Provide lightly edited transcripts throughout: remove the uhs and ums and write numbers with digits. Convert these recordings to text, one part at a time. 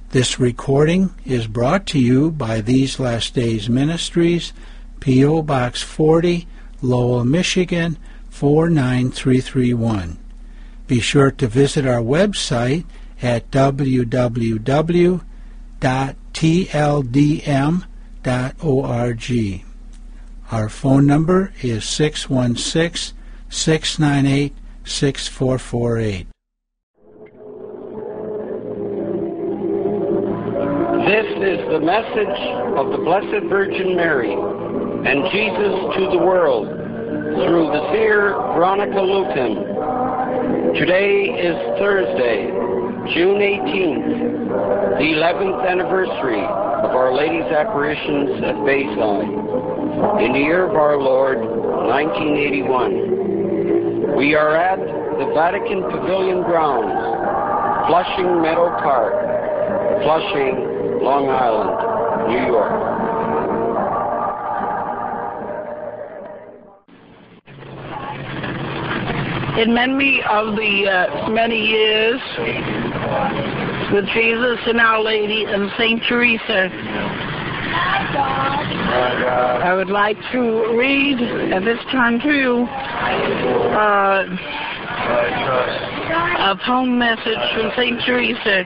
This recording is brought to you by These Last Days Ministries, P.O. Box 40, Lowell, Michigan, 49331. Be sure to visit our website at www.tldm.org. Our phone number is 616-698-6448. This is the message of the Blessed Virgin Mary and Jesus to the world through the seer Veronica Lucan. Today is Thursday, June 18th, the 11th anniversary of Our Lady's apparitions at Bayside, in the year of our Lord, 1981. We are at the Vatican Pavilion grounds, Flushing Meadow Park, Flushing, Long Island, New York. In memory of the many years with Jesus and Our Lady and St. Teresa, I would like to read at this time to you a poem message from St. Teresa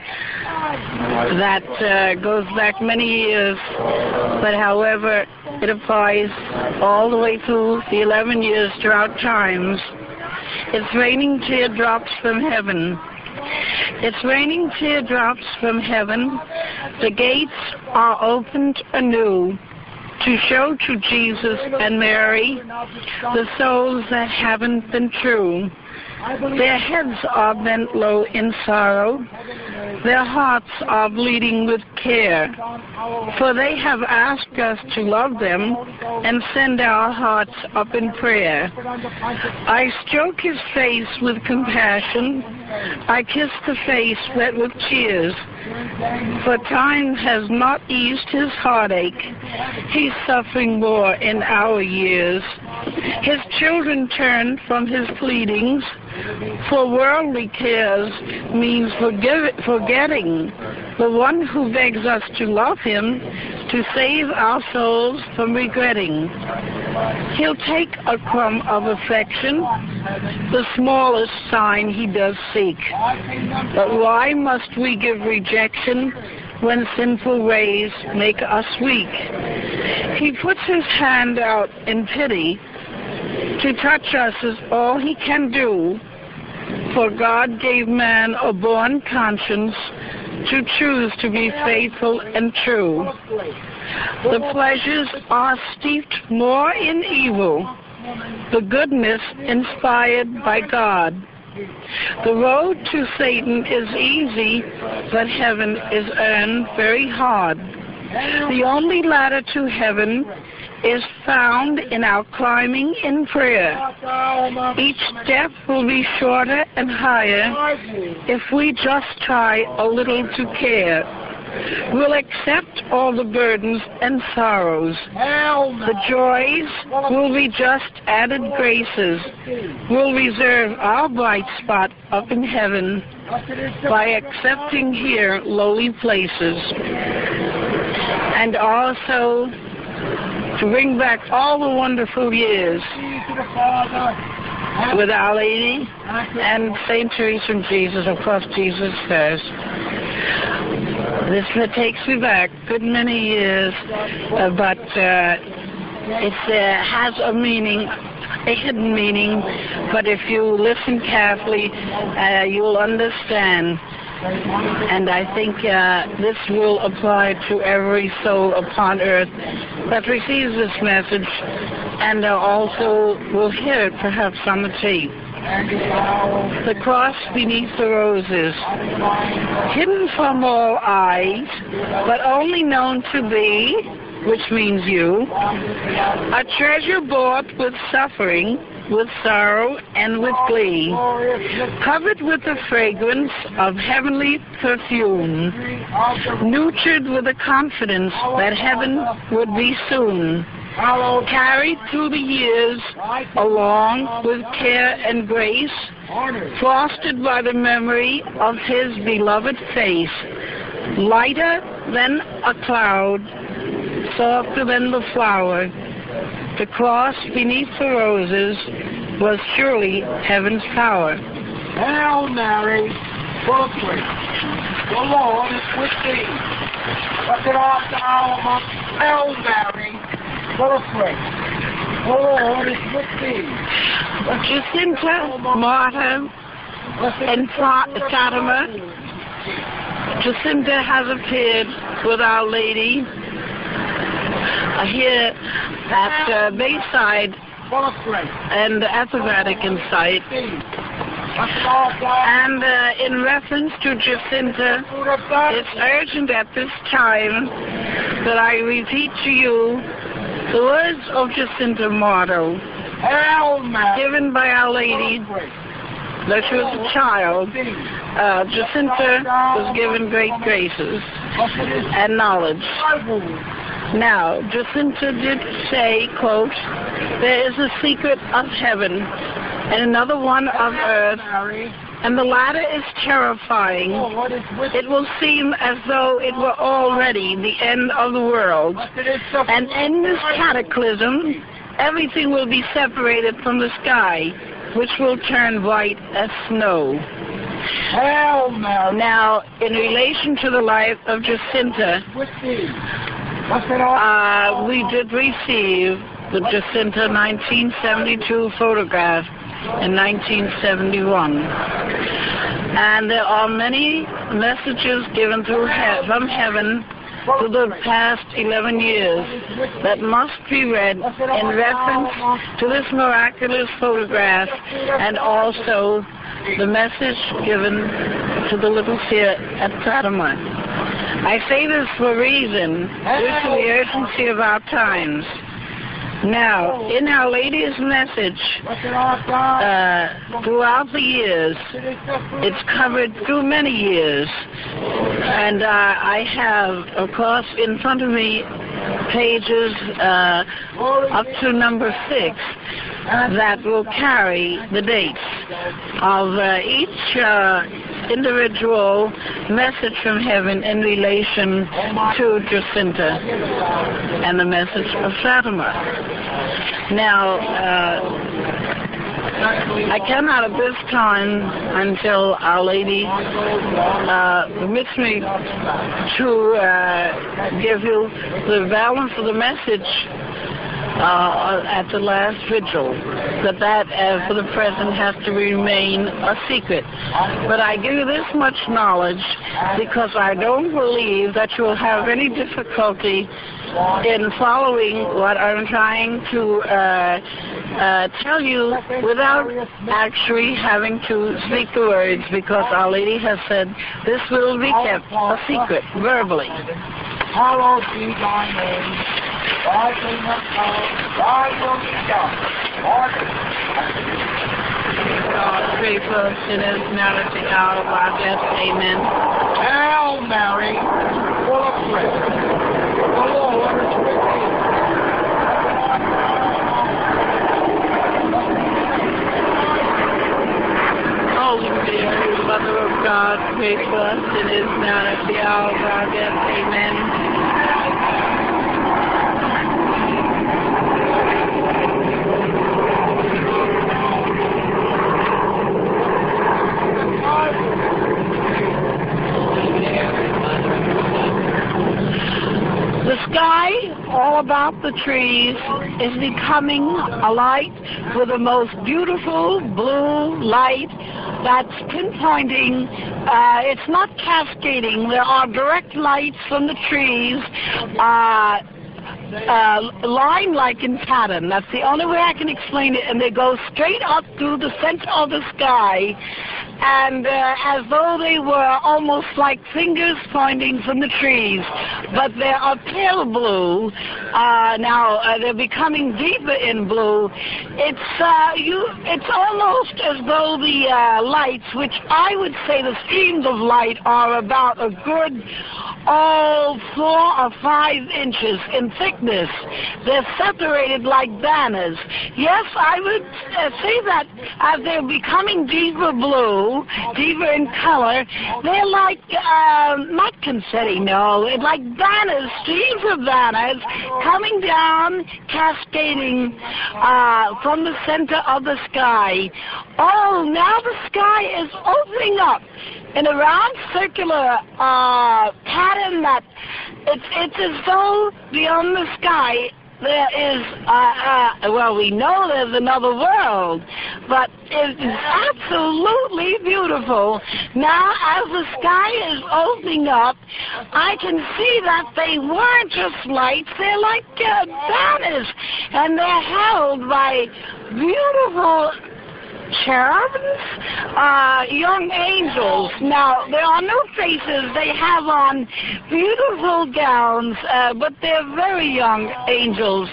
that goes back many years, but however it applies all the way through the 11 years throughout times. It's raining teardrops from heaven. It's raining teardrops from heaven. The gates are opened anew to show to Jesus and Mary the souls that haven't been true. Their heads are bent low in sorrow. Their hearts are bleeding with care. For they have asked us to love them and send our hearts up in prayer. I stroke his face with compassion. I kiss the face wet with tears. For time has not eased his heartache. He's suffering more in our years. His children turn from his pleadings, for worldly cares means forgetting the one who begs us to love him, to save our souls from regretting. He'll take a crumb of affection, the smallest sign he does seek. But why must we give rejection when sinful ways make us weak? He puts his hand out in pity. To touch us is all he can do, for God gave man a born conscience to choose to be faithful and true. The pleasures are steeped more in evil, the goodness inspired by God. The road to Satan is easy, but heaven is earned very hard. The only ladder to heaven is found in our climbing in prayer. Each step will be shorter and higher if we just try a little to care. We'll accept all the burdens and sorrows. The joys will be just added graces. We'll reserve our bright spot up in heaven by accepting here lowly places. And also to bring back all the wonderful years with Our Lady and St. Teresa and Jesus, of course, Jesus first. This takes me back a good many years, but it has a meaning, a hidden meaning, but if you listen carefully, you'll understand. And I think this will apply to every soul upon earth that receives this message, and also will hear it perhaps on the tape. The cross beneath the roses, hidden from all eyes, but only known to thee, which means you, a treasure bought with suffering, with sorrow and with glee, covered with the fragrance of heavenly perfume, nurtured with the confidence that heaven would be soon, carried through the years along with care and grace, fostered by the memory of his beloved face, lighter than a cloud, softer than the flower. The cross beneath the roses was surely heaven's power. Hail Mary, full of grace, the Lord is with thee. Blessed art thou amongst Hail Mary, full of grace, the Lord is with thee. Jacinta, martyr, and Fatima. Jacinta has appeared with Our Lady here at Bayside and at the Vatican site. And in reference to Jacinta, it's urgent at this time that I repeat to you the words of Jacinta Marto, given by Our Lady, that she was a child. Jacinta was given great graces and knowledge. Now, Jacinta did say, quote, there is a secret of heaven and another one of earth, and the latter is terrifying. It will seem as though it were already the end of the world. And in this cataclysm, everything will be separated from the sky, which will turn white as snow. Now, in relation to the life of Jacinta, we did receive the Jacinta 1972 photograph in 1971. And there are many messages given from heaven for the past 11 years that must be read in reference to this miraculous photograph, and also the message given to the little seer at Fatima. I say this for a reason, due to the urgency of our times. Now, in Our Lady's message, throughout the years, it's covered through many years, and I have, of course, in front of me pages up to number 6 that will carry the dates of each individual message from heaven in relation to Jacinta and the message of Fatima. Now, I cannot at this time, until Our Lady permits me to give you the balance of the message at the last vigil, that for the present has to remain a secret. But I give you this much knowledge because I don't believe that you will have any difficulty in following what I'm trying to tell you without actually having to speak the words, because Our Lady has said this will be kept a secret, verbally. Hallowed be thy name. Thy kingdom come, thy will be done. God, pray for us sinners, now at the hour of our death. Amen. Hail Mary, full of grace, the Lord is with thee. Holy Mary, Mother of God, pray for us sinners, now at the hour of our death. Amen. The sky, all about the trees, is becoming alight with the most beautiful blue light that's pinpointing. It's not cascading. There are direct lights from the trees, line-like in pattern. That's the only way I can explain it. And they go straight up through the center of the sky, and as though they were almost like fingers pointing from the trees. But they are pale blue. Now they're becoming deeper in blue. It's almost as though the lights, which I would say the streams of light are about a good 4 or 5 inches in thickness. They're separated like banners. Yes, I would say that as they're becoming deeper blue, blue, deeper in color. They're like, not confetti, no. It's like banners, streams of banners coming down, cascading from the center of the sky. Oh, now the sky is opening up in a round circular pattern that it's as though beyond the sky there is, well, we know there's another world, but it's absolutely beautiful. Now, as the sky is opening up, I can see that they weren't just lights, they're like banners, and they're held by beautiful cherubs, young angels. Now, there are no faces. They have on beautiful gowns, but they're very young angels.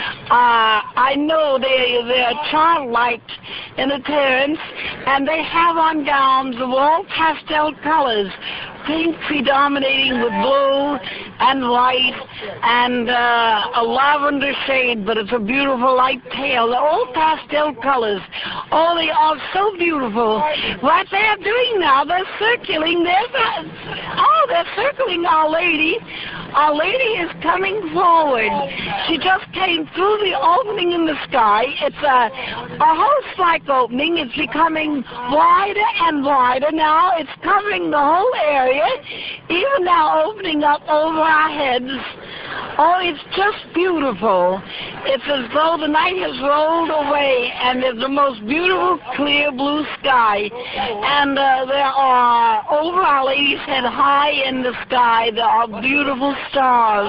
I know they're childlike in appearance, and they have on gowns of all pastel colors, pink predominating with blue and white and a lavender shade, but it's a beautiful light pale. They're all pastel colors. Oh, they are so beautiful. What they're doing now, they're circling. They're circling Our Lady. Our Lady is coming forward. She just came through the opening in the sky. It's a host-like opening. It's becoming wider and wider now. It's covering the whole area, even now opening up over our heads. Oh, it's just beautiful. It's as though the night has rolled away, and there's the most beautiful, clear blue sky. And there are, over Our Lady's head, high in the sky, there are beautiful stars.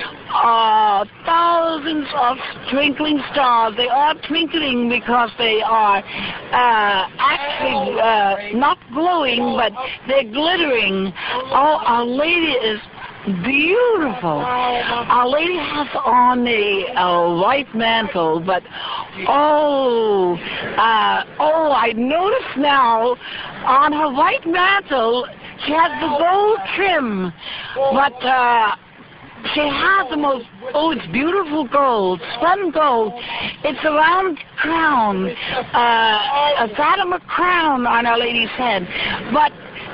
Thousands of twinkling stars. They are twinkling because they are actually not glowing, but they're glittering. Oh, Our Lady is beautiful. Our Lady has on a white mantle, but I notice now on her white mantle she has the gold trim, but she has the most, it's beautiful gold, spun gold. It's a round crown, a Fatima crown on Our Lady's head, but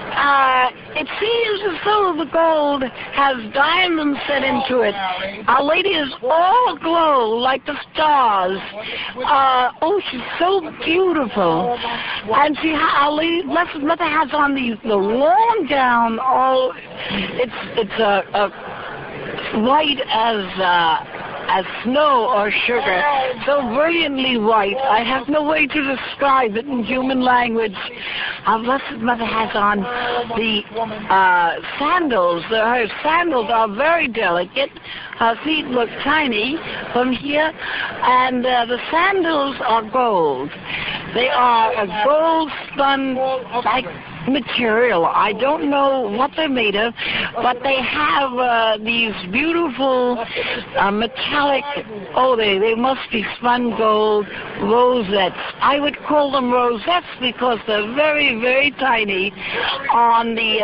it seems as though the gold has diamonds set into it. Our Lady is all aglow like the stars. She's so beautiful. And Our Lady, Blessed Mother, has on the long gown. Oh, it's white as snow or sugar, so brilliantly white. I have no way to describe it in human language. Our Blessed Mother has on the sandals. Her sandals are very delicate. Her feet look tiny from here, and the sandals are gold. They are a gold-spun like material. I don't know what they're made of, but they have these beautiful metallic, they must be spun gold rosettes. I would call them rosettes because they're very, very tiny on the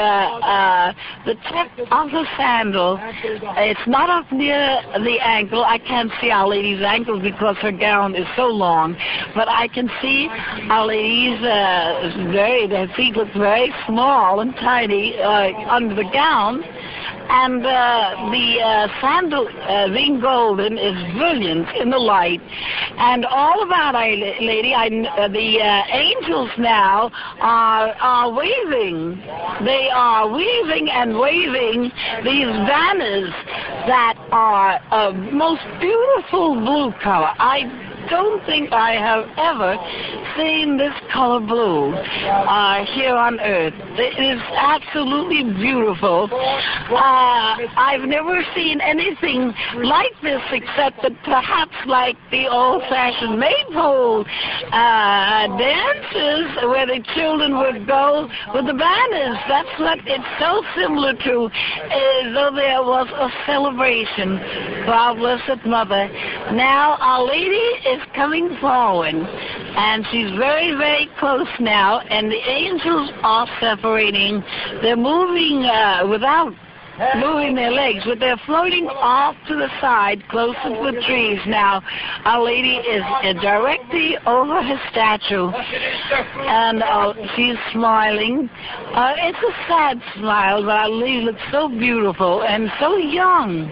tip of the sandal. It's not up near the ankle. I can't see Our Lady's ankle because her gown is so long, but I can see Our Lady's their feet look very small and tiny under the gown, and the sandal, being golden, is brilliant in the light. And all about Our Lady, the angels now are waving. They are weaving and waving these banners that are of most beautiful blue color. I don't think I have ever seen this color blue here on Earth. It is absolutely beautiful. I've never seen anything like this except that perhaps like the old-fashioned maypole dances where the children would go with the banners. That's what it's so similar to, as though there was a celebration for Our Blessed Mother. Now Our Lady is coming forward, and she's very, very close now, and the angels are separating. They're moving without moving their legs, but they're floating off to the side, close to the trees now. Our Lady is directly over her statue, and she's smiling. It's a sad smile, but Our Lady looks so beautiful and so young.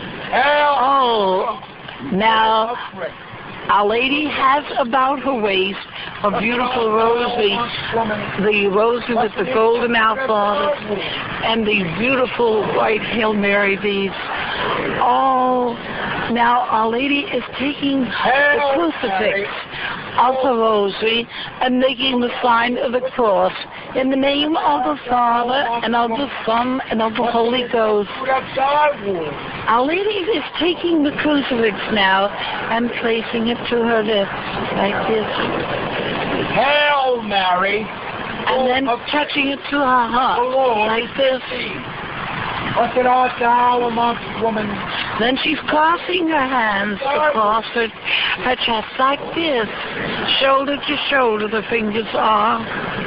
Oh, now Our Lady has about her waist a beautiful rosary, the rosary with the golden outfall and the beautiful white Hail Mary beads. Oh, now Our Lady is taking the crucifix of the rosary and making the sign of the cross in the name of the Father and of the Son and of the Holy Ghost. Our Lady is taking the crucifix now and placing it to her lips like this. Hail Mary. And then touching it to her heart like this. Blessed art thou amongst women. Then she's crossing her hands across her chest like this. Shoulder to shoulder the fingers are.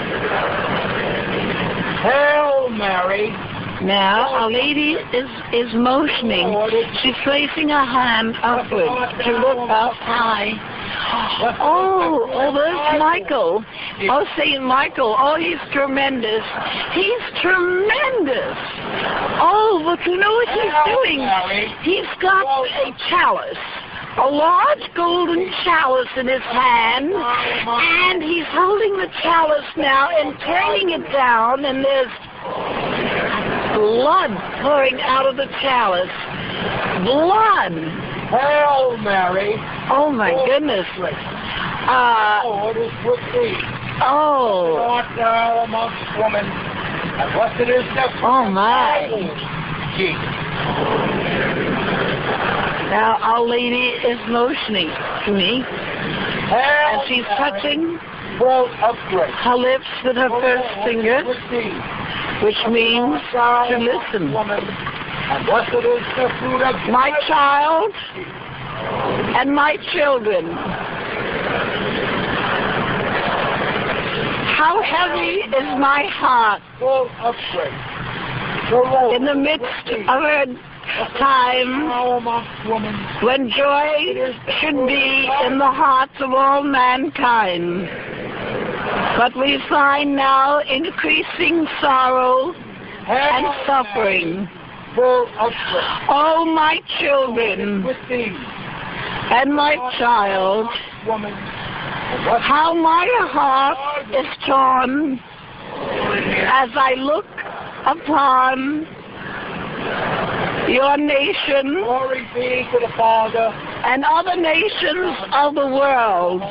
Hail Mary. Now, Our Lady is motioning. She's placing her hand upward to look up high. Oh, there's Michael. Oh, St. Michael. Oh, he's tremendous. He's tremendous. Oh, but you know what he's doing? He's got a chalice. A large golden chalice in his hand, and he's holding the chalice now and turning it down, and there's blood pouring out of the chalice. Blood. Hail Mary. Oh my goodness. Lord is with thee. Oh. Art thou amongst women, and blessed is the fruit Oh my. Jesus. Now Our Lady is motioning to me, and she's touching her lips with her first finger, which means to listen. My child and my children, how heavy is my heart in the midst of a time when joy should be in the hearts of all mankind. But we find now increasing sorrow and suffering. Oh, my children and my child, how my heart is torn as I look upon your nation and other nations of the world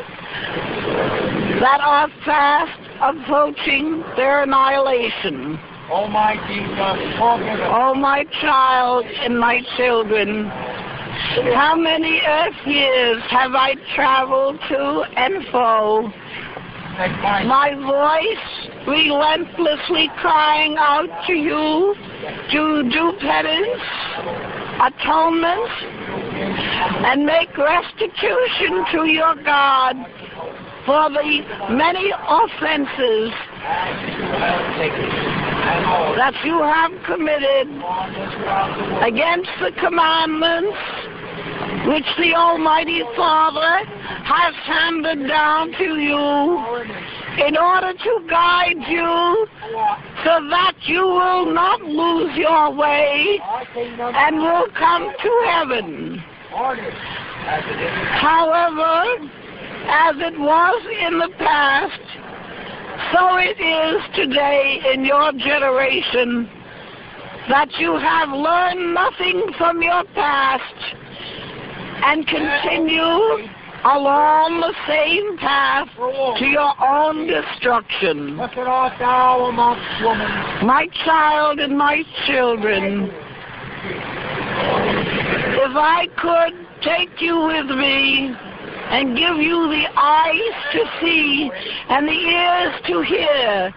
that are fast approaching their annihilation. Oh, my Jesus. Oh, my child and my children, how many earth years have I traveled to and fro, my voice relentlessly crying out to you to do penance, atonement, and make restitution to your God for the many offenses that you have committed against the commandments which the Almighty Father has handed down to you in order to guide you so that you will not lose your way and will come to heaven. However, as it was in the past, so it is today in your generation, that you have learned nothing from your past and continue along the same path to your own destruction. My child and my children, if I could take you with me and give you the eyes to see and the ears to hear,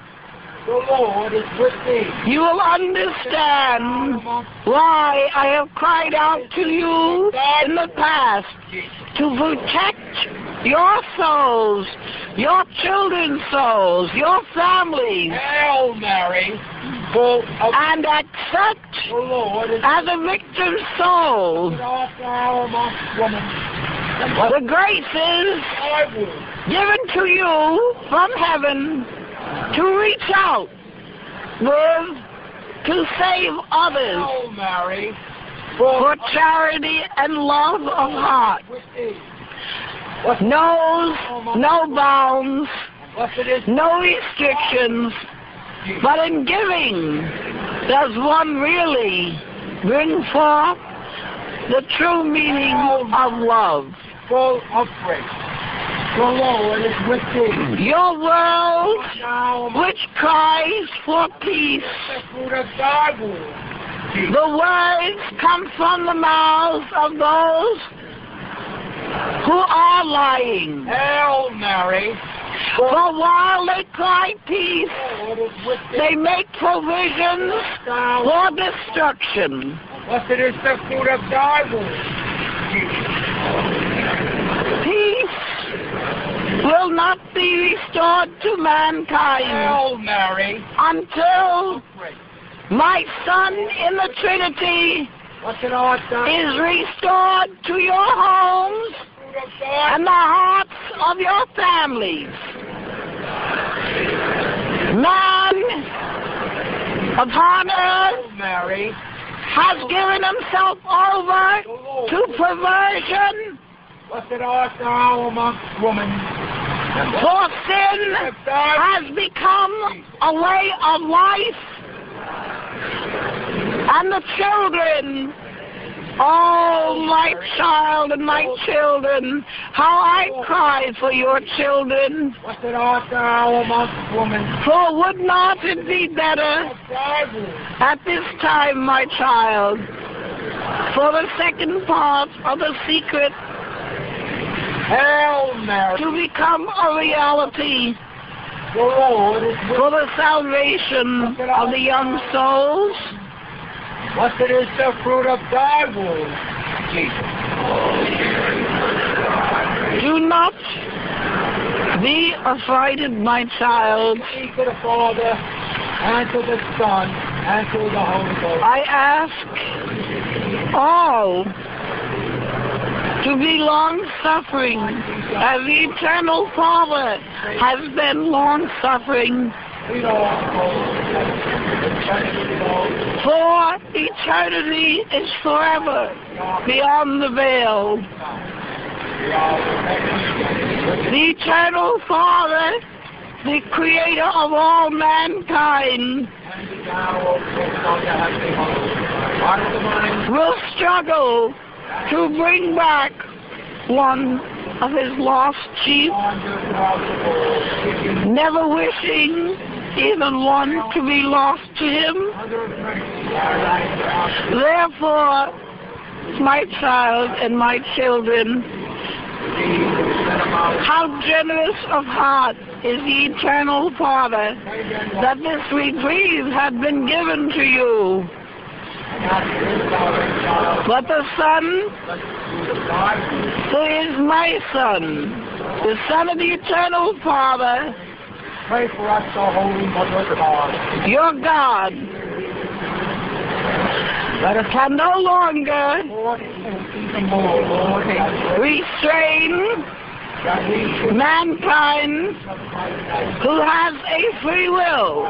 you will understand why I have cried out to you in the past to protect your souls, your children's souls, your families, Hail Mary, full of and accept the Lord is as a victim's soul blessed art thou amongst women, and blessed the graces thy womb. given to you from heaven to reach out with, to save others Hail Mary, full for charity and love of heart. with thee. Knows no bounds, Blessed is no restrictions, but in giving does one really bring forth the true meaning of love. full of grace. The Lord is with thee. Your world, Now among which cries for peace, the fruit of thy womb. the words come from the mouths of those who are lying. Hail Mary, For while they cry peace, the Lord is with thee. they make provisions Thou for destruction. blessed is the fruit of thy womb. Peace will not be restored to mankind Hail Mary, until grace. my Son in the Trinity Blessed art thou, is restored to your homes fruit of thy and the hearts of your families. Man upon earth Hail Mary, has given himself over the Lord. to perversion, Blessed art thou amongst women, and blessed for sin is thy has become a way of life, and the children, oh, my child and my children, how I cry for your children, Blessed art thou amongst women, for would not it be better of thy womb. at this time, my child, for the second part of the secret Hail Mary, to become a reality the Lord is with for the salvation of the young souls? Blessed is the fruit of thy womb, Jesus. Do not be affrighted, my child. Be to the Father, and to the Son, and to the Holy Ghost. I ask all to be long-suffering, as the eternal Father has been long-suffering. Lead all souls, For eternity is forever beyond the veil. The eternal Father, the creator of all mankind, will struggle to bring back one of his lost sheep, never wishing even one to be lost to him. Therefore, my child and my children, how generous of heart is the eternal Father that this reprieve had been given to you. But the Son, who is my Son, the Son of the eternal Father, pray for us, the Holy Mother of God. your God, Let us can no longer Lord, even more, Lord, restrain mankind who has a free will.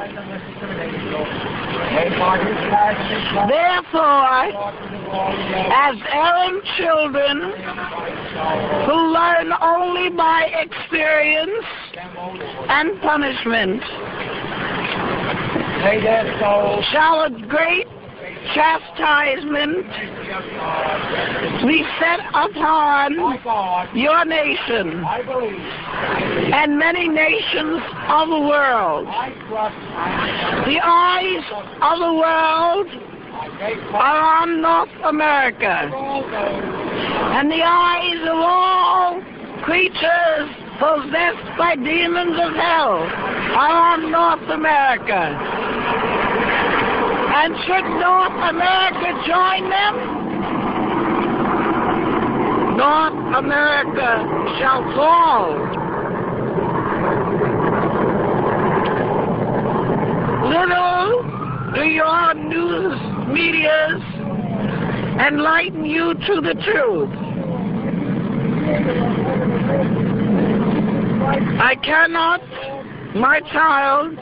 Therefore, as errant children who learn only by experience and punishment, May their souls shall a great chastisement be set upon my God, your nation I believe, and many nations of the world. I trust, The eyes of the world I make are on North America, all those and the eyes of all creatures possessed by demons of hell are on North America. And should North America join them, North America shall fall. Little do your news medias enlighten you to the truth. I cannot, my child,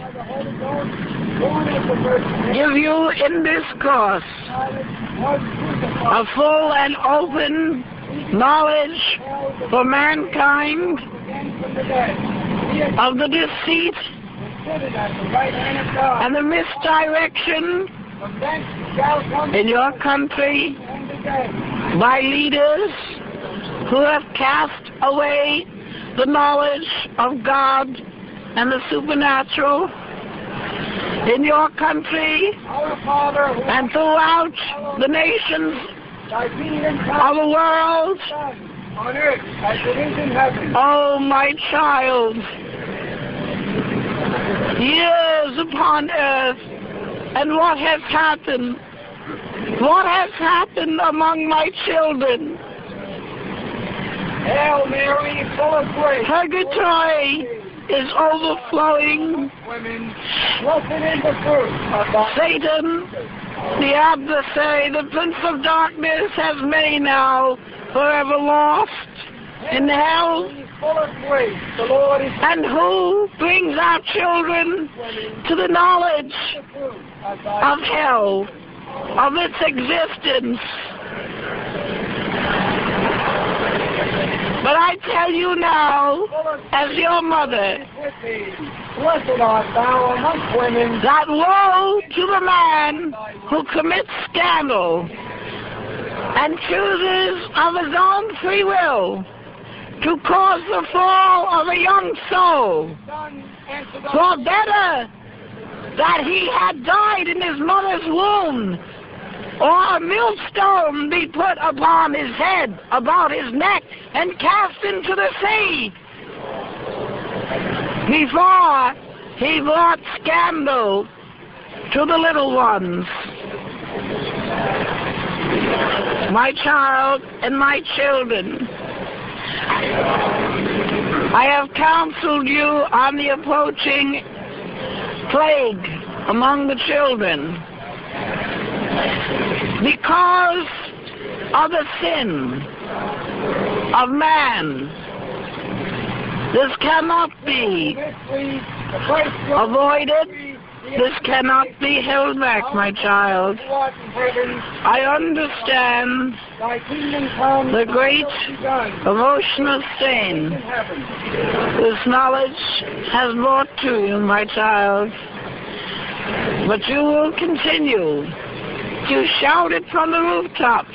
give you in discourse a full and open knowledge for mankind of the deceit and the misdirection in your country by leaders who have cast away the knowledge of God and the supernatural in your country and throughout the nations of the world. Oh, my child, years upon earth, and what has happened? What has happened among my children? Hail Mary, full of grace. Purgatory is overflowing. Blessed is the fruit of thy Satan, the adversary, the prince of darkness, has many now forever lost in hell. full of grace. The Lord is And who brings our children to the knowledge of hell, of its existence? But I tell you now, as your mother, with thee. Blessed art thou amongst women. that woe to the man who commits scandal and chooses of his own free will to cause the fall of a young soul. For better that he had died in his mother's womb, or a millstone be put upon his head, about his neck, and cast into the sea, before he brought scandal to the little ones. My child and my children, I have counseled you on the approaching plague among the children because of the sin of man. This cannot be avoided. This cannot be held back, my child. I understand the great emotional strain this knowledge has brought to you, my child. But you will continue to shout it from the rooftops.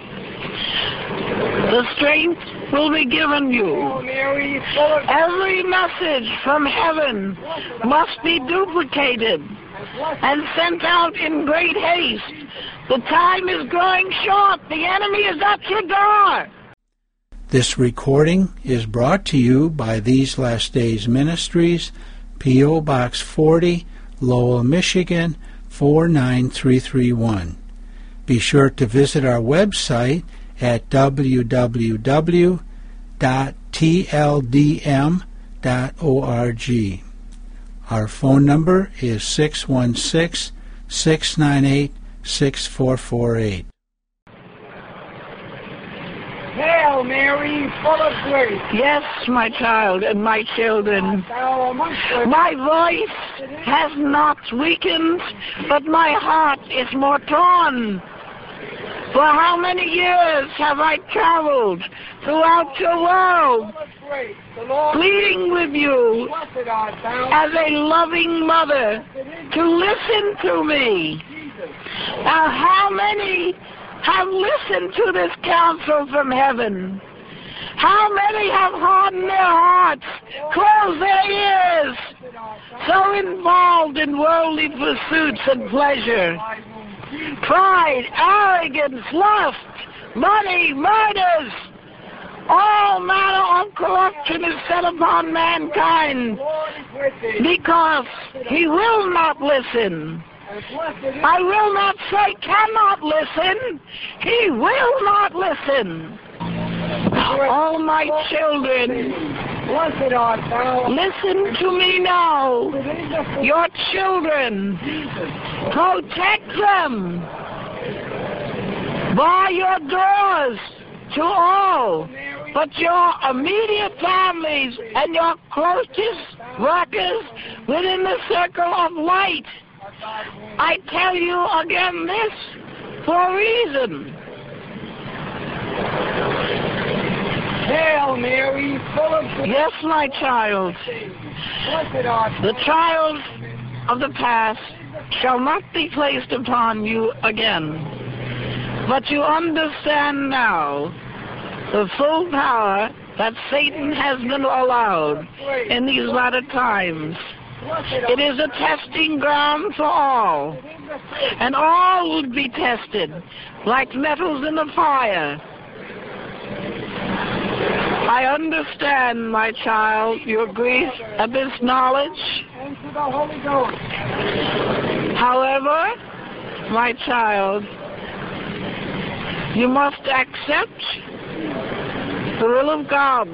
The strength will be given you. Every message from heaven must be duplicated and sent out in great haste. The time is growing short. The enemy is at your door. This recording is brought to you by These Last Days Ministries, P.O. Box 40, Lowell, Michigan, 49331. Be sure to visit our website at www.tldm.org. Our phone number is 616-698-6448. Hail Mary, full of grace. Yes, my child and my children. Thou amongst women. My voice has not weakened, but my heart is more torn. For how many years have I traveled throughout your world, pleading with you as a loving mother to listen to me? Now, how many have listened to this counsel from heaven? How many have hardened their hearts, closed their ears, so involved in worldly pursuits and pleasure? Pride, arrogance, lust, money, murders, all manner of corruption is set upon mankind because he will not listen. I will not say cannot listen. He will not listen. All my children, Blessed art thou. listen to me now. Your children, protect them. Bar your doors to all but your immediate families and your closest workers within the circle of light. I tell you again this for a reason. Hail Mary, full of grace. Yes, my child, Blessed art thou. the trials of the past shall not be placed upon you again. But you understand now the full power that Satan has been allowed in these latter times. It is a testing ground for all, and all would be tested like metals in the fire. I understand, my child, your grief at this knowledge. And to the Holy Ghost. However, my child, you must accept the will of God,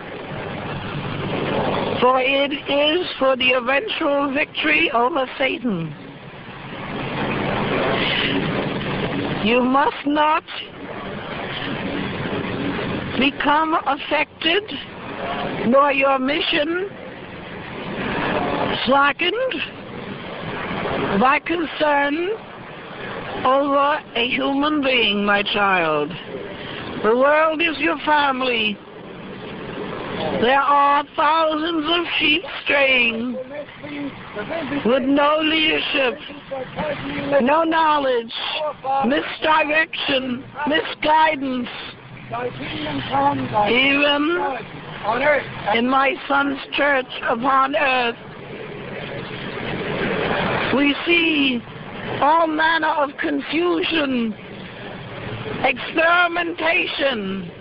for it is for the eventual victory over Satan. You must not become affected, nor your mission slackened by concern over a human being, my child. The world is your family. There are thousands of sheep straying with no leadership, no knowledge, misdirection, misguidance. Thy kingdom come, thy Even blood on earth. in my son's church upon earth, we see all manner of confusion, experimentation.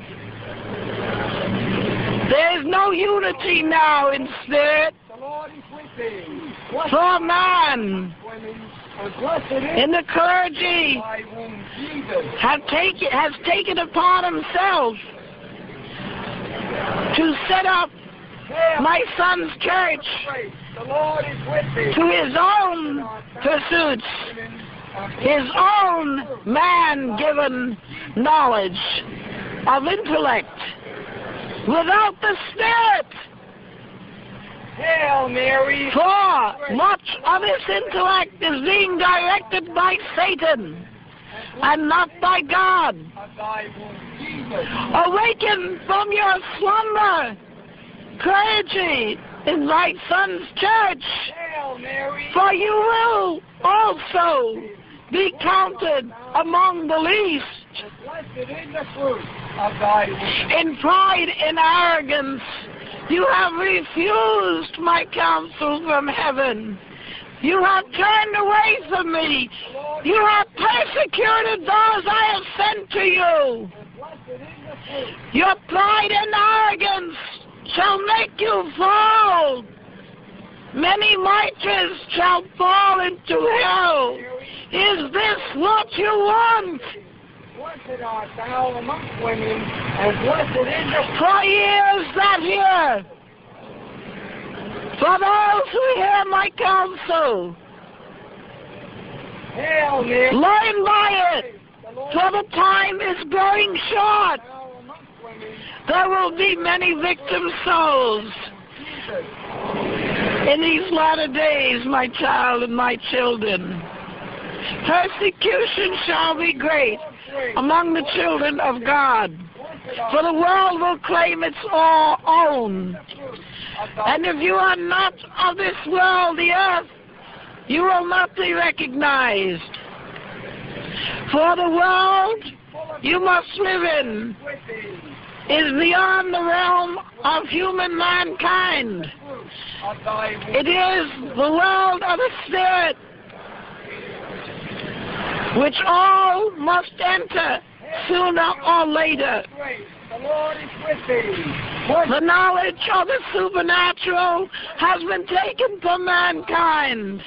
There is no unity now in spirit The Lord is with thee. Blessed for man. women, and blessed is In the clergy thy womb, Jesus. has taken upon himself to set up Hail, my son's church praise. The Lord is with thee. to his own pursuits, his own man-given knowledge of intellect, without the Spirit. Hail, Mary. For much of his intellect is being directed by Satan and not by God. Of thy womb, Jesus. Awaken from your slumber, clergy in thy son's church, Hail, Mary. for you will also be counted among the least. Blessed is the fruit of thy womb. In pride and arrogance, you have refused my counsel from heaven. You have turned away from me. You have persecuted those I have sent to you. Blessed is the fruit. Your pride and arrogance shall make you fall. Many martyrs shall fall into hell. Is this what you want? Blessed art thou amongst women, and blessed is the For years that hear, for those who hear my counsel, Hail, Mary. learn by it, The Lord for the time is growing short. thou amongst women, There will be many victim souls Jesus. in these latter days, my child and my children. Persecution shall be great among the children of God, for the world will claim its own. And if you are not of this world, the earth, you will not be recognized. For the world you must live in is beyond the realm of human mankind. Of thy womb. It is the world of the Spirit, which all must enter sooner or later. The Lord is with thee. The knowledge of the supernatural has been taken from mankind.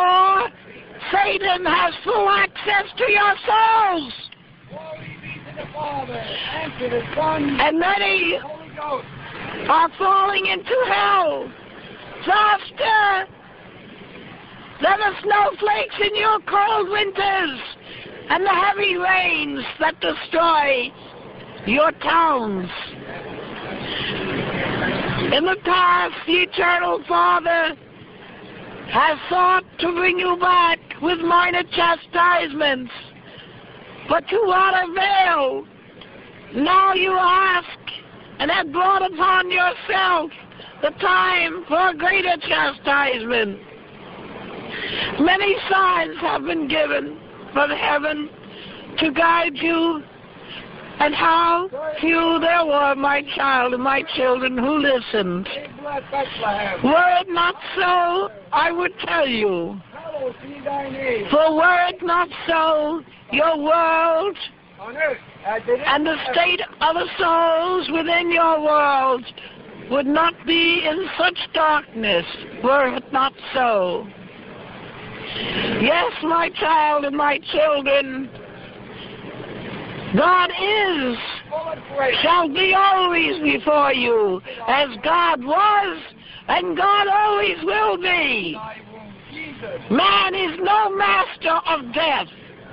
Therefore, Satan has full access to your souls. Glory be to the Father, and to the Son, and many and the Holy Ghost. are falling into hell faster than the snowflakes in your cold winters and the heavy rains that destroy your towns. In the past, the Eternal Father has sought to bring you back with minor chastisements, but to what avail? Now you ask, and have brought upon yourself the time for a greater chastisement. Many signs have been given from heaven to guide you, and how few there were, my child and my children, who listened. Were it not so, I would tell you. Hallowed be thy name. For were it not so, your world On earth, as it is and the in heaven. state of the souls within your world would not be in such darkness, were it not so. Yes, my child and my children, God is, Full of grace. shall be always before you, as God was, and God always will be. Thy womb, Jesus. Man is no master of death.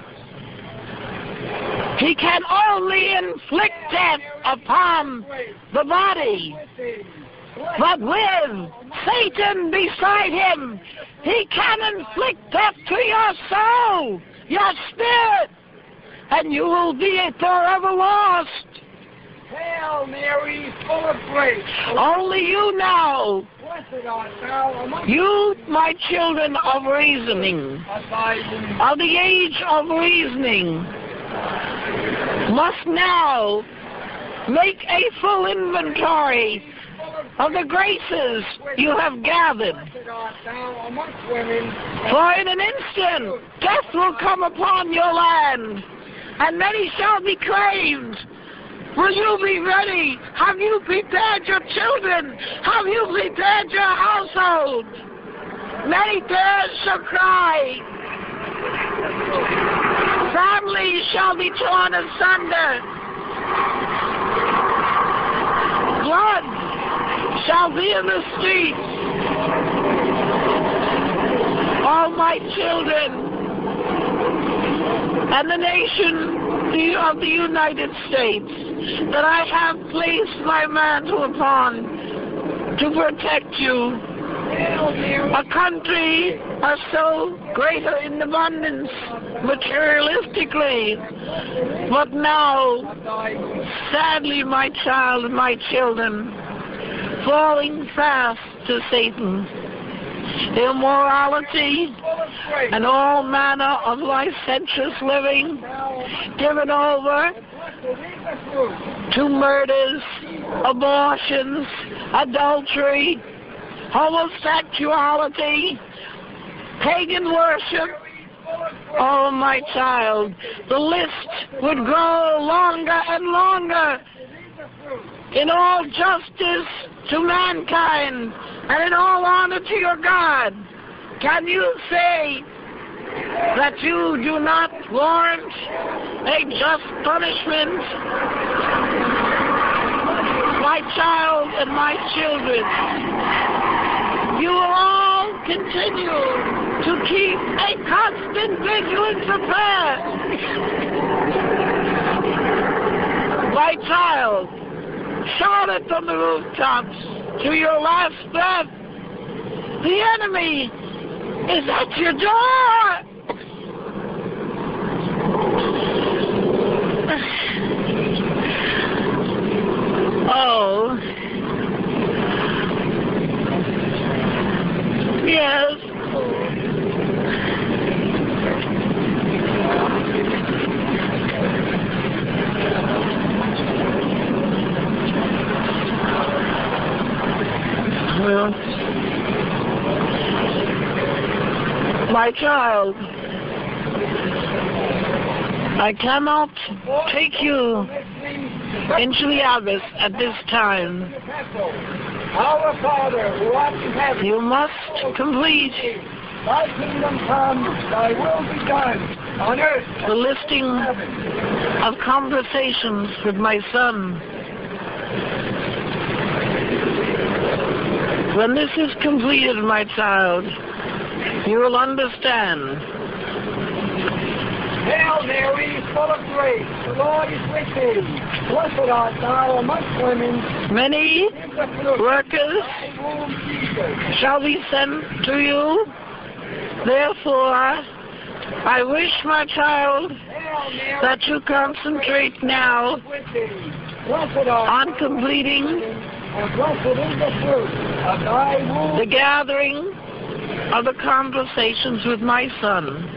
He can only inflict death upon the body. With thee. But with Satan beside him, he can inflict death to your soul, your spirit, and you will be forever lost. Hail Mary, full of grace. Only you know, Blessed art thou among you, my children of reasoning, thy womb. of the age of reasoning, must now make a full inventory of the graces you have gathered. Blessed art thou amongst women. For in an instant, death will come upon your land, and many shall be claimed. Will you be ready? Have you prepared your children? Have you prepared your household? Many parents shall cry. Families shall be torn asunder. Blood shall be in the streets. All my children and the nation of the United States that I have placed my mantle upon to protect you. Hail Mary. A country are so greater in abundance materialistically, but now, Thy womb. sadly, my child and my children, falling fast to Satan, immorality, Full of grace. and all manner of licentious living, given over Blessed is the fruit. to murders, abortions, adultery, homosexuality, pagan worship. Oh, my child, the list would grow longer and longer in all justice to mankind and in all honor to your God. Can you say that you do not warrant a just punishment? My child and my children, you will all continue to keep a constant vigilance of prayer. My child, shout it from the rooftops to your last breath. The enemy is at your door. Oh. Yes. Well, my child, I cannot take you into the abyss at this time. Our Father, who art in heaven, You must complete thy kingdom come, thy will be done, the listing of conversations with my son. When this is completed, my child, you will understand. Hail Mary, full of grace, the Lord is with thee. Blessed art thou amongst women. Many workers shall be sent to you. Therefore, I wish, my child, that you concentrate now on completing the gathering of the conversations with my son.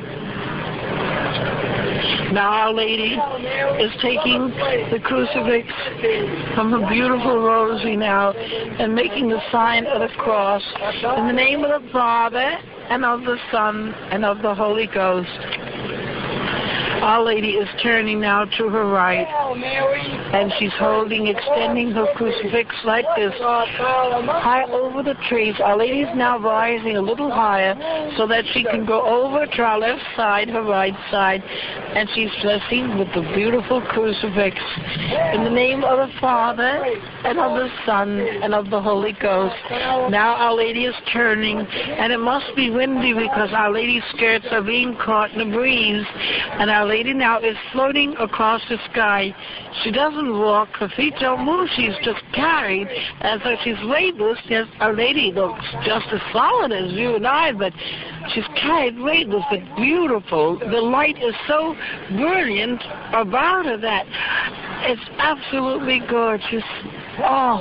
Now Our Lady is taking the crucifix from her beautiful rosary now and making the sign of the cross in the name of the Father and of the Son and of the Holy Ghost. Our Lady is turning now to her right, and she's extending her crucifix like this, high over the trees. Our Lady is now rising a little higher so that she can go over to our left side, her right side, and she's blessing with the beautiful crucifix. In the name of the Father, and of the Son, and of the Holy Ghost. Now Our Lady is turning, and it must be windy because Our Lady's skirts are being caught in the breeze, and Our Lady now is floating across the sky. She doesn't walk, her feet don't move, she's just carried as though she's weightless. Yes, Our Lady looks just as solid as you and I, but she's carried weightless, but beautiful. The light is so brilliant about her that it's absolutely gorgeous. Oh.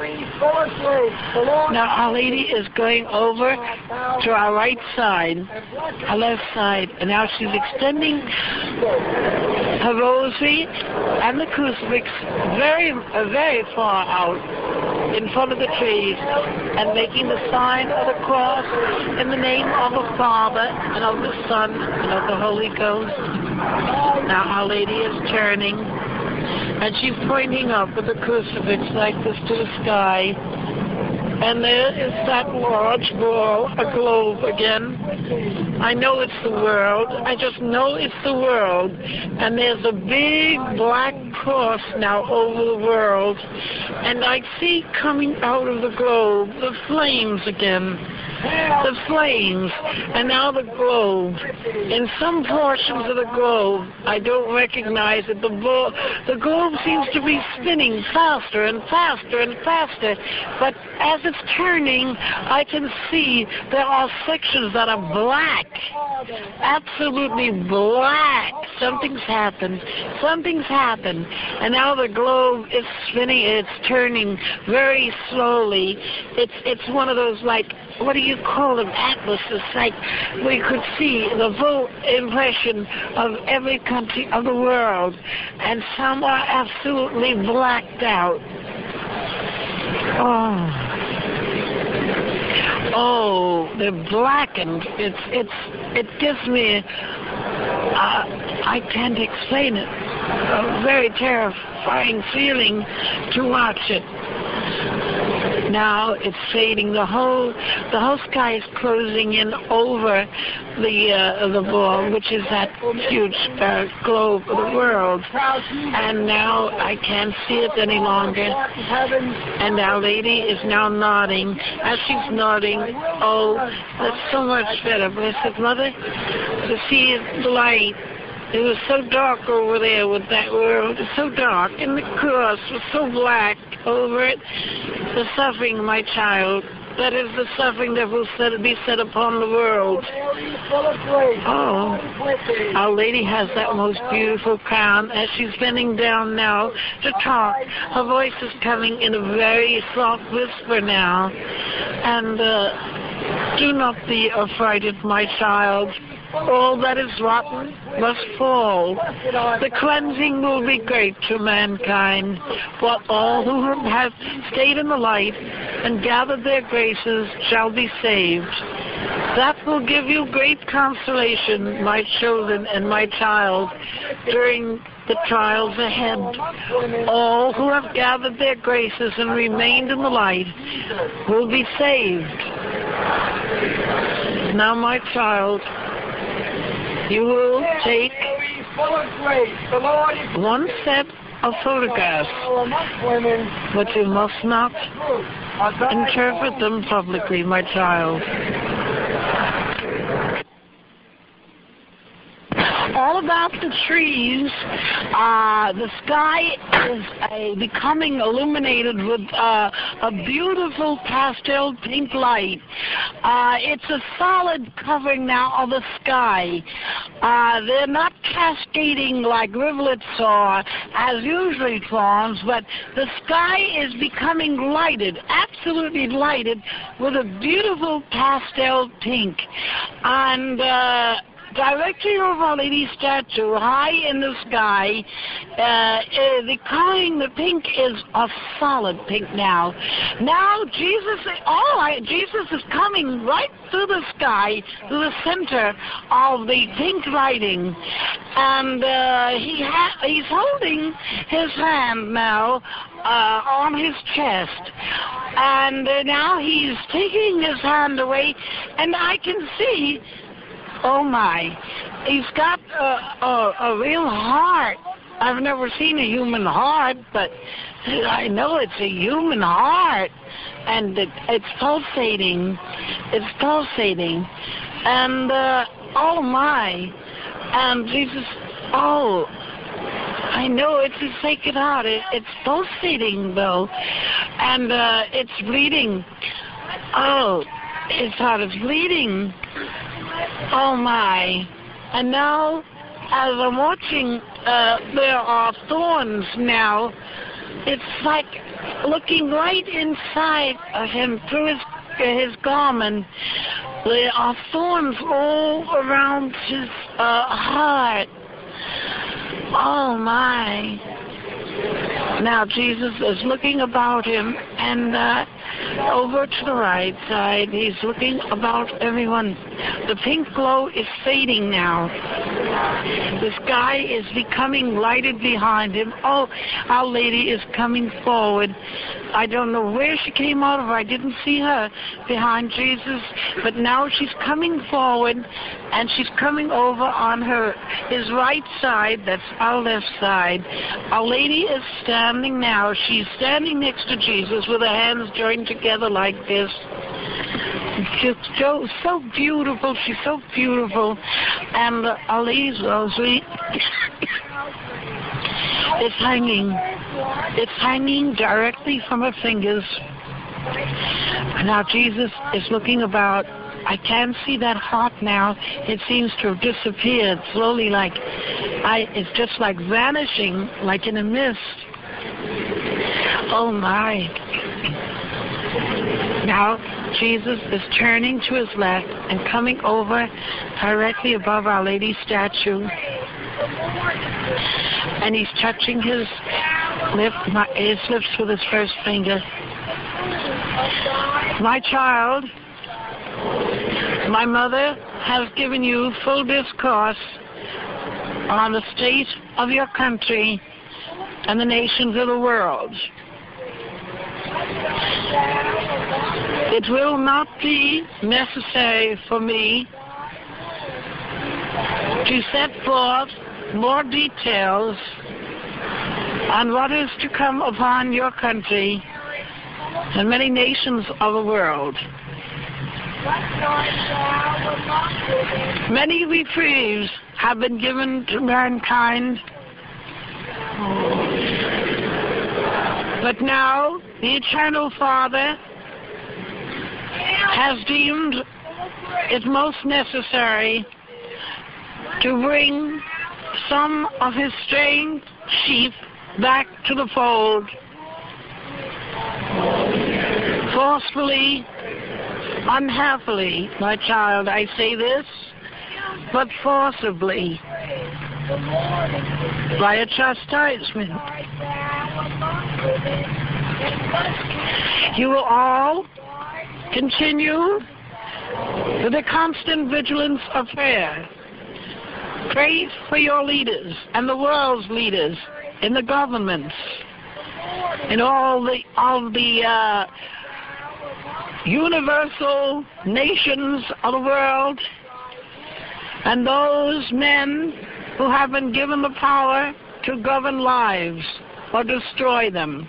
Now Our Lady is going over to our right side, our left side, and now she's extending her rosary and the crucifix very, very far out in front of the trees and making the sign of the cross in the name of the Father and of the Son and of the Holy Ghost. Now Our Lady is turning, and she's pointing up with the crucifix like this to the sky. And there is that large ball, a globe again. I know it's the world. I just know it's the world. And there's a big black cross now over the world. And I see coming out of the globe the flames again. The flames, and now the globe. In some portions of the globe, I don't recognize it. The globe seems to be spinning faster and faster and faster, but as it's turning, I can see there are sections that are black, absolutely black. Something's happened. Something's happened, and now the globe is spinning. It's turning very slowly. It's one of those, like, what do you call them, atlases, like we could see the full impression of every country of the world, and some are absolutely blacked out. Oh, they're blackened. It gives me, I can't explain it, a very terrifying feeling to watch it. Now it's fading. The whole sky is closing in over the ball, which is that huge globe of the world. And now I can't see it any longer. And Our Lady is now nodding. As she's nodding, oh, that's so much better, Blessed Mother, to see the light. It was so dark over there with that world. It's so dark. And the cross was so black over it. The suffering, my child, that is the suffering that will be set upon the world. Oh, Our Lady has that most beautiful crown. As she's bending down now to talk, her voice is coming in a very soft whisper now. And do not be affrighted, my child. All that is rotten must fall. The cleansing will be great to mankind, but all who have stayed in the light and gathered their graces shall be saved. That will give you great consolation, my children and my child, during the trials ahead. All who have gathered their graces and remained in the light will be saved. Now, my child, You will take Full of grace. The Lord is one set of photographs, women. but you must not interpret them publicly, my child. All about the trees, the sky is becoming illuminated with a beautiful pastel pink light. It's a solid covering now of the sky. They're not cascading like rivulets or as usually forms, but the sky is becoming lighted, absolutely lighted, with a beautiful pastel pink. And directly over Our Lady statue, high in the sky, the pink is a solid pink now. Now Jesus is coming right through the sky, through the center of the pink lighting, and he's holding his hand now on his chest, and now he's taking his hand away, and I can see. Oh my, he's got a real heart. I've never seen a human heart, but I know it's a human heart. And it's pulsating. It's pulsating. And, oh my. And Jesus, oh, I know it's a sacred heart. It's pulsating, though. And it's bleeding. Oh, his heart is bleeding. Oh my. And now, as I'm watching, there are thorns now. It's like looking right inside of him through his garment. There are thorns all around his heart. Oh my. Now Jesus is looking about him, and over to the right side, he's looking about everyone. The pink glow is fading now. The sky is becoming lighted behind him. Oh, Our Lady is coming forward. I don't know where she came out of. I didn't see her behind Jesus, but now she's coming forward, and she's coming over on his right side. That's our left side. Our Lady is standing now. She's standing next to Jesus with her hands joined together like this. She's so beautiful. She's so beautiful. And Our Lady's rosary is hanging. It's hanging directly from her fingers. And now Jesus is looking about. I can't see that heart now. It seems to have disappeared slowly, it's just like vanishing, like in a mist. Oh my. Now Jesus is turning to his left and coming over directly above Our Lady's statue. And he's touching his lips with his first finger. My child, my mother has given you full discourse on the state of your country and the nations of the world. It will not be necessary for me to set forth more details on what is to come upon your country and many nations of the world. Many reprieves have been given to mankind, but now the Eternal Father has deemed it most necessary to bring some of his straying sheep back to the fold. Forcefully, unhappily, my child, I say this, but forcibly, by a chastisement. You will all continue with a constant vigilance of prayer. Pray for your leaders and the world's leaders in the governments, in all the universal nations of the world. and those men who have been given the power to govern lives or destroy them.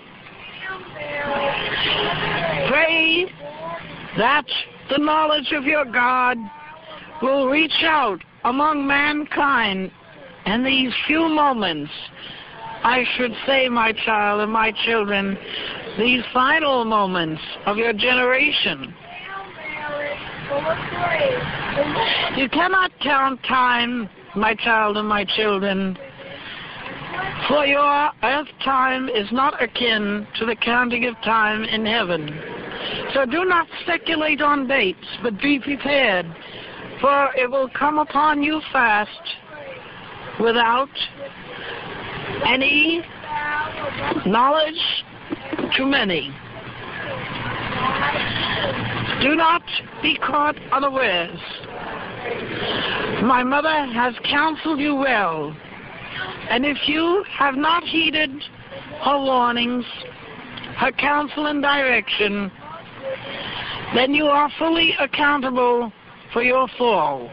Pray that the knowledge of your God will reach out among mankind in these few moments. I should say, my child and my children, these final moments of your generation. You cannot count time, my child and my children, for your earth time is not akin to the counting of time in heaven. So do not speculate on dates, but be prepared, for it will come upon you fast without any knowledge to many. Do not be caught unawares. My mother has counseled you well, and if you have not heeded her warnings, her counsel and direction, then you are fully accountable for your fall.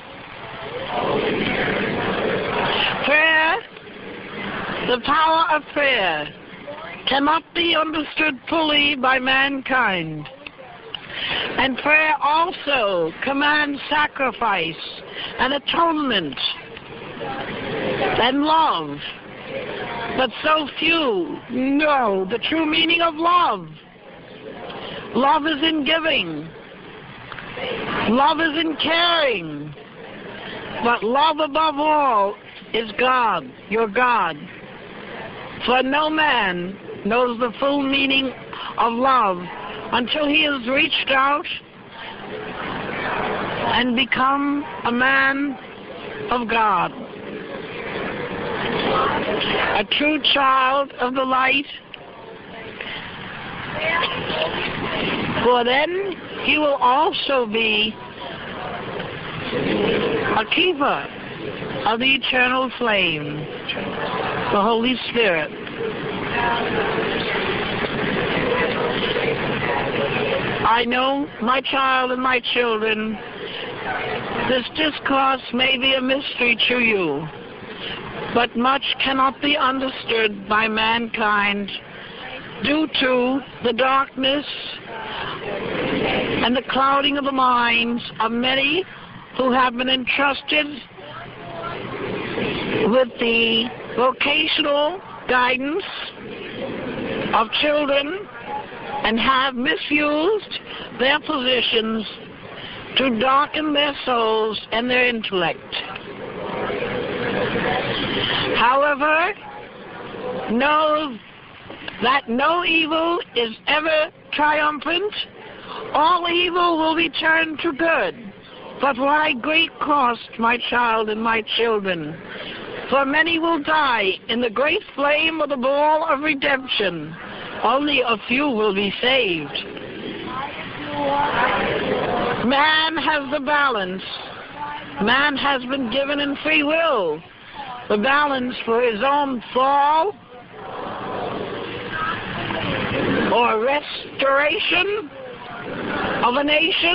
Prayer, the power of prayer, cannot be understood fully by mankind. And prayer also commands sacrifice and atonement and love. But so few know the true meaning of love. Love is in giving. Love is in caring. But love above all is God, your God. For no man knows the full meaning of love until he has reached out and become a man of God, a true child of the light. For then he will also be a keeper of the eternal flame, the Holy Spirit. I know, my child and my children, this discourse may be a mystery to you, but much cannot be understood by mankind due to the darkness and the clouding of the minds of many who have been entrusted with the vocational guidance of children and have misused their positions to darken their souls and their intellect. However, know that no evil is ever triumphant. All evil will be turned to good. But why great cost, my child and my children? For many will die in the great flame of the ball of redemption. Only a few will be saved. Man has the balance. Man has been given in free will the balance for his own fall or restoration of a nation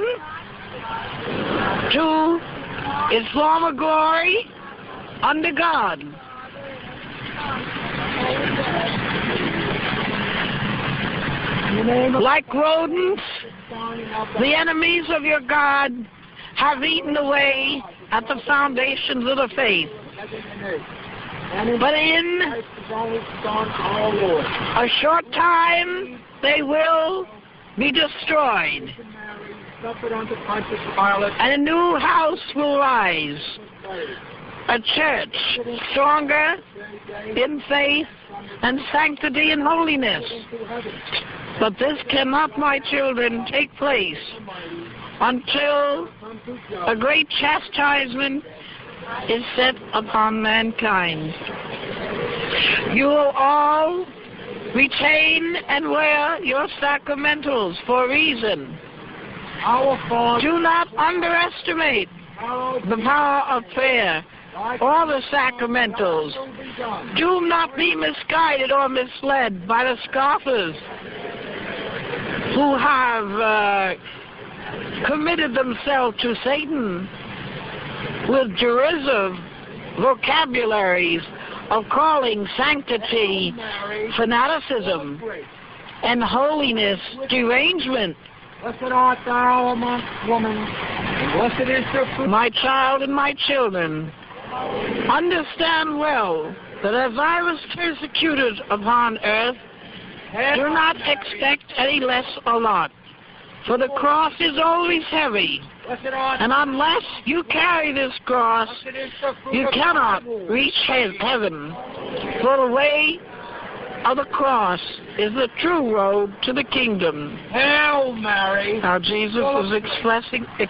to its former glory under God. Like rodents, the enemies of your God have eaten away at the foundations of the faith. But in a short time, they will be destroyed. And a new house will rise. A church stronger in faith and sanctity and holiness. But this cannot, my children, take place until a great chastisement is set upon mankind. You will all retain and wear your sacramentals for a reason. Do not underestimate the power of prayer or the sacramentals. Do not be misguided or misled by the scoffers who have committed themselves to Satan. with derisive vocabularies of calling sanctity fanaticism and holiness derangement. Blessed art thou amongst women, and blessed is the fruit. My child and my children, understand well that as I was persecuted upon earth, do not expect any less or lot, for the cross is always heavy, and unless you carry this cross, you cannot reach heaven, for the way of the cross is the true road to the kingdom. Hail Mary. Now Jesus is expressing, he's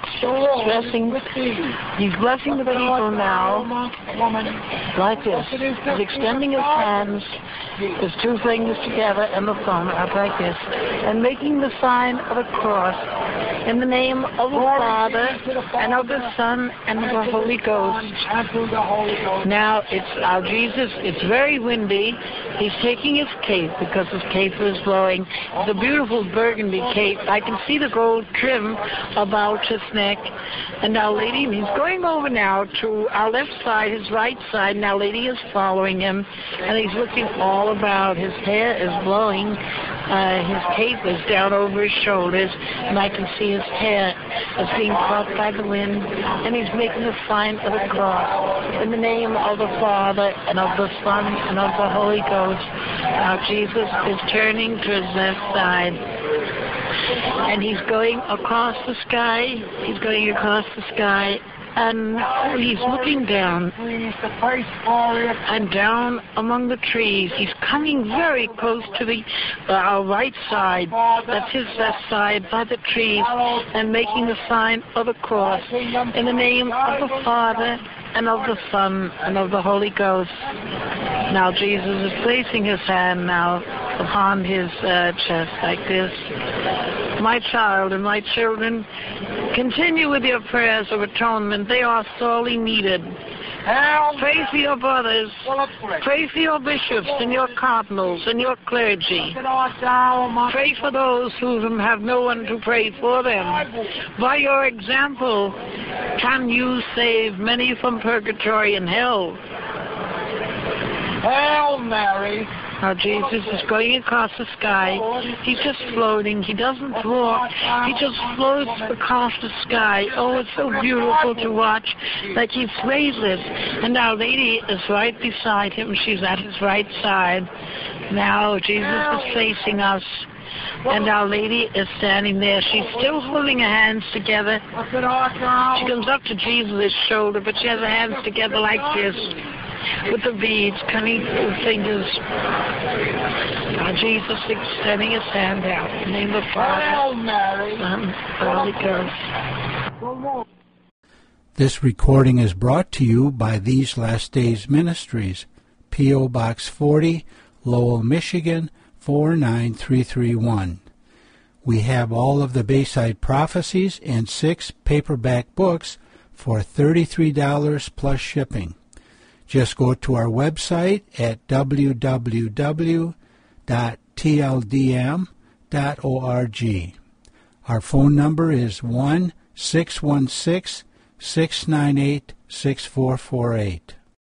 blessing the people now like this. He's extending his hands, his two fingers together and the thumb up like this, and making the sign of a cross in the name of the Father and of the Son and of the Holy Ghost. Now Jesus, it's very windy. He's taking his cape because his cape is blowing. It's a beautiful burgundy cape. I can see the gold trim about his neck. And Our Lady, he's going over now to our left side, his right side, and Our Lady is following him. And he's looking all about. His hair is blowing. His cape is down over his shoulders, and I can see his hair is being caught by the wind, and he's making a sign of the cross in the name of the Father and of the Son and of the Holy Ghost. Now Jesus is turning to his left side, and he's going across the sky. He's going across the sky. And he's looking down, and down among the trees. He's coming very close to the our right side. That's his left side by the trees, and making the sign of the cross in the name of the Father and of the Son and of the Holy Ghost. Now Jesus is placing his hand now upon his chest like this. My child and my children, continue with your prayers of atonement. They are sorely needed. Pray for your brothers. Pray for your bishops and your cardinals and your clergy. Pray for those who have no one to pray for them. By your example, can you save many from purgatory and hell? Hail Mary. Now Jesus is going across the sky. He's just floating. He doesn't walk. He just floats across the sky. Oh, it's so beautiful to watch. Like he's weightless. And Our Lady is right beside him. She's at his right side. Now Jesus is facing us. And Our Lady is standing there. She's still holding her hands together. She comes up to Jesus' shoulder, but she has her hands together like this, with the beads coming through the fingers. Now Jesus extending his hand out in the name of the Father, Son, and Holy Ghost. This recording is brought to you by These Last Days Ministries, P.O. Box 40, Lowell, Michigan, 49331. We have all of the Bayside Prophecies and 6 paperback books for $33 plus shipping. Just go to our website at www.tldm.org. Our phone number is 1-616-698-6448.